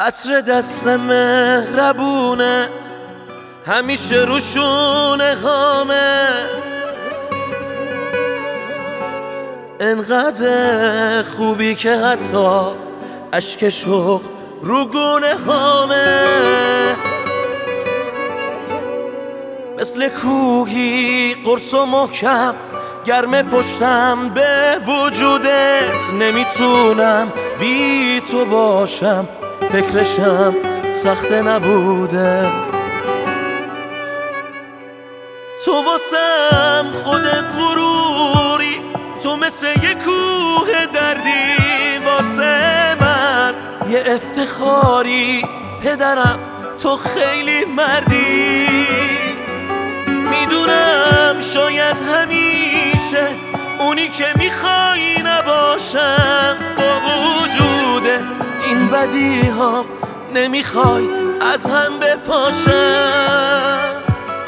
عطر دست مهربونت همیشه رو شونه هامه، انقدر خوبی که حتی اشک شوق رو گونه هامه. مثل کوهی قرص و محکم گرم پشتم به وجودت، نمیتونم بی تو باشم، فکرشم سخته نبوده. تو واسم خودت غروری، تو مثل یه کوه دردی واسه من یه افتخاری. پدرم تو خیلی مردی، میدونم شاید همیشه اونی که میخوای نباشم، با وجود این بدی ها نمیخوای از هم بپاشم.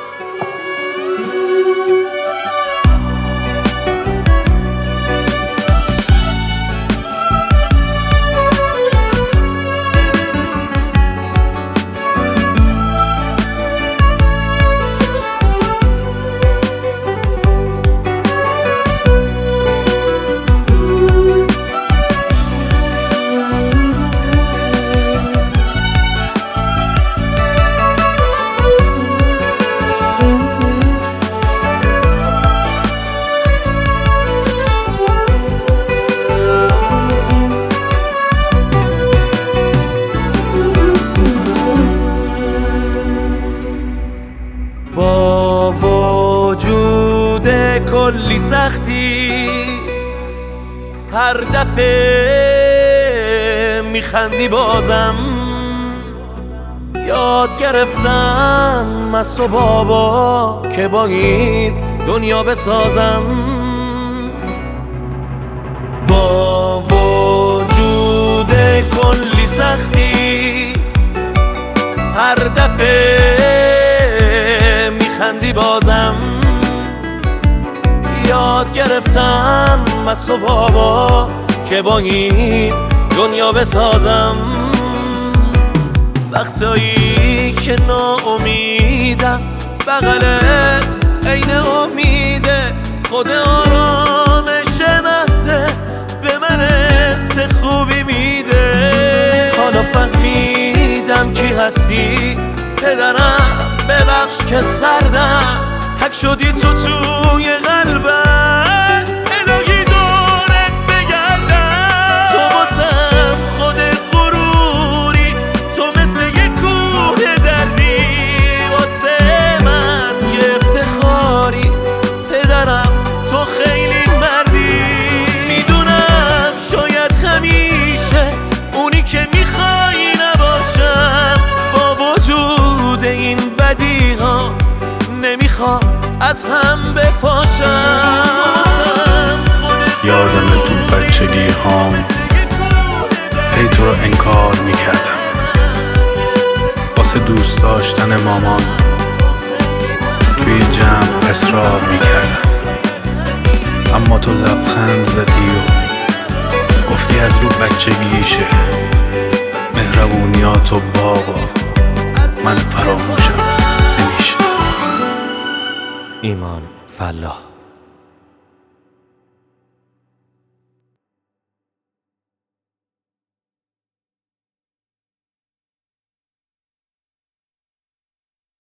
با وجود کلی سختی هر دفعه میخندی بازم، یاد گرفتم از تو بابا که با این دنیا بسازم. با وجود کلی سختی هر دفعه خندی بازم، یاد گرفتم از تو بابا که با این دنیا بسازم. وقتایی که ناامیدم بغلت عین امیده، خود آرامش محضه به من حس خوبی میده. حالا فهمیدم کی هستی پدرم، ببخش که سردم حک شدی تو توی قلبم، الهی دورت بگردم. تو واسم خودت غروری، تو مثل یه کوه دردی واسه من یه افتخاری. پدرم تو خیلی مردی، میدونم شاید همیشه اونی که میخوای نباشم، با وجود این بدی ها نمیخوام از هم بپاشم. یادم تو بچگی هام هی تو رو انکار میکردم، واسه دوست داشتن مامان توی جمع اصرار میکردم، اما تو لبخند زدی و گفتی از رو بچگیشه، مهربونیاتو بابا من فراموشم نمیشه. ایمان فلاح.